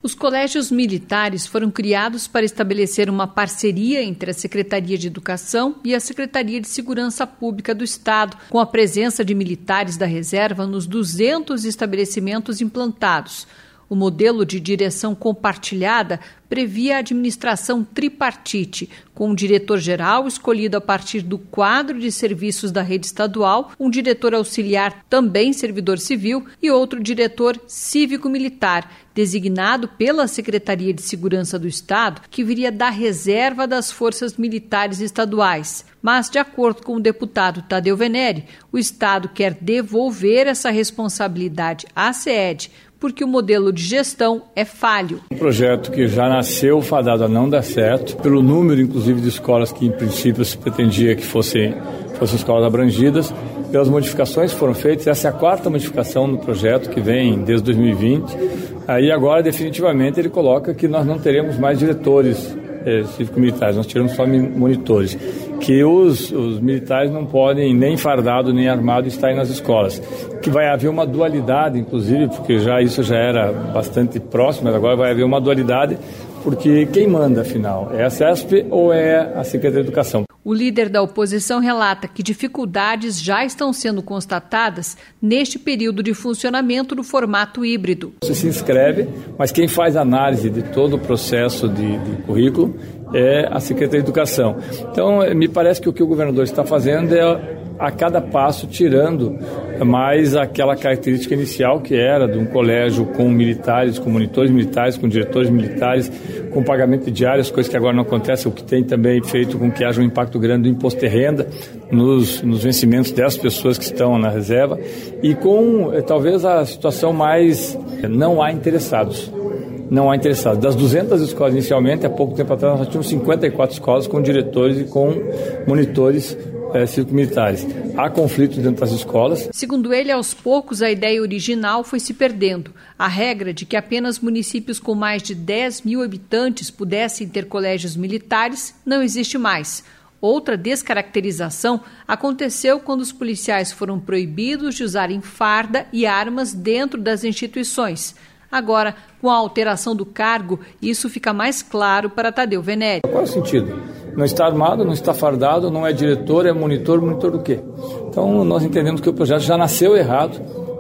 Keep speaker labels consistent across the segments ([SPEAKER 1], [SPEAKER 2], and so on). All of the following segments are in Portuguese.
[SPEAKER 1] Os colégios militares foram criados para estabelecer uma parceria entre a Secretaria de Educação e a Secretaria de Segurança Pública do Estado, com a presença de militares da reserva nos 200 estabelecimentos implantados. O modelo de direção compartilhada previa a administração tripartite, com um diretor-geral escolhido a partir do quadro de serviços da rede estadual, um diretor auxiliar também servidor civil e outro diretor cívico-militar, designado pela Secretaria de Segurança do Estado, que viria da reserva das forças militares estaduais. Mas, de acordo com o deputado Tadeu Venere, o Estado quer devolver essa responsabilidade à SEED, porque o modelo de gestão é falho.
[SPEAKER 2] Um projeto que já nasceu fadado a não dar certo, pelo número, inclusive, de escolas que, em princípio, se pretendia que fossem escolas abrangidas, pelas modificações que foram feitas. Essa é a 4ª modificação no projeto, que vem desde 2020. Aí, agora, definitivamente, ele coloca que nós não teremos mais diretores cívico-militares, nós teremos só monitores, que os militares não podem, nem fardado, nem armado, estarem nas escolas. Que vai haver uma dualidade, inclusive, porque isso já era bastante próximo, mas agora vai haver uma dualidade, porque quem manda, afinal, é a CESP ou é a Secretaria de Educação?
[SPEAKER 1] O líder da oposição relata que dificuldades já estão sendo constatadas neste período de funcionamento do formato híbrido.
[SPEAKER 2] Você se inscreve, mas quem faz análise de todo o processo de currículo é a Secretaria de Educação. Então, me parece que o que o governador está fazendo é, a cada passo, tirando mais aquela característica inicial que era de um colégio com militares, com monitores militares, com diretores militares, com pagamento de diárias, coisas que agora não acontecem, o que tem também feito com que haja um impacto grande do imposto de renda nos vencimentos dessas pessoas que estão na reserva, e com talvez a situação mais não há interessados. Não há interessados. Das 200 escolas inicialmente, há pouco tempo atrás, nós tínhamos 54 escolas com diretores e com monitores cívico-militares. Há conflitos dentro das escolas.
[SPEAKER 1] Segundo ele, aos poucos a ideia original foi se perdendo. A regra de que apenas municípios com mais de 10 mil habitantes pudessem ter colégios militares não existe mais. Outra descaracterização aconteceu quando os policiais foram proibidos de usarem farda e armas dentro das instituições. Agora, com a alteração do cargo, isso fica mais claro para Tadeu Venere.
[SPEAKER 2] Qual é o sentido? Não está armado, não está fardado, não é diretor, é monitor do quê? Então, nós entendemos que o projeto já nasceu errado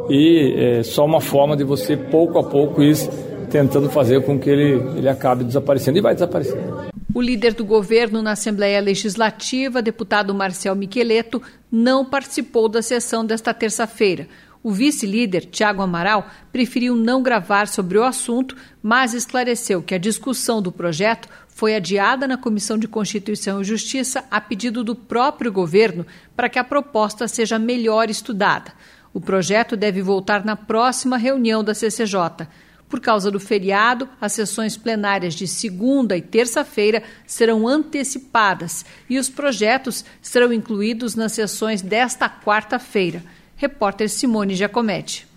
[SPEAKER 2] e é só uma forma de você, pouco a pouco, ir tentando fazer com que ele acabe desaparecendo, e vai desaparecer.
[SPEAKER 1] O líder do governo na Assembleia Legislativa, deputado Marcel Micheleto, não participou da sessão desta terça-feira. O vice-líder, Tiago Amaral, preferiu não gravar sobre o assunto, mas esclareceu que a discussão do projeto foi adiada na Comissão de Constituição e Justiça a pedido do próprio governo para que a proposta seja melhor estudada. O projeto deve voltar na próxima reunião da CCJ. Por causa do feriado, as sessões plenárias de segunda e terça-feira serão antecipadas e os projetos serão incluídos nas sessões desta quarta-feira. Repórter Simone Giacometti.